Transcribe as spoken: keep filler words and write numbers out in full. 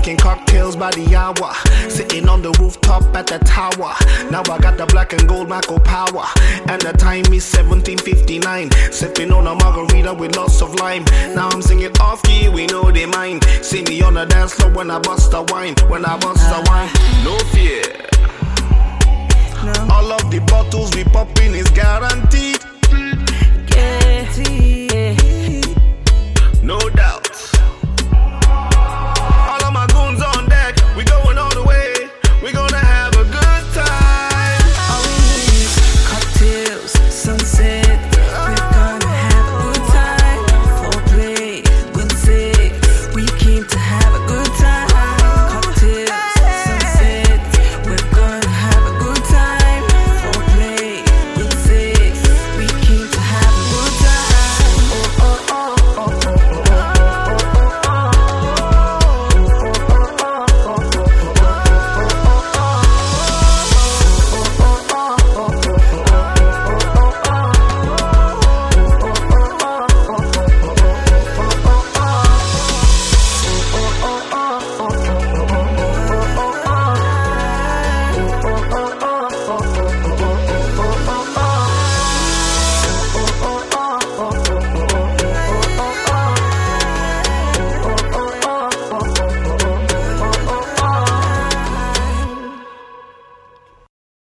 drinking cocktails by the hour, sitting on the rooftop at the tower. Now I got the black and gold Marco power, and the time is seventeen fifty-nine. Sipping on a margarita with lots of lime. Now I'm singing off key, we know they mind. See me on the dance floor when I bust the wine, when I bust the wine. No fear. No. All of the bottles we popping is guaranteed.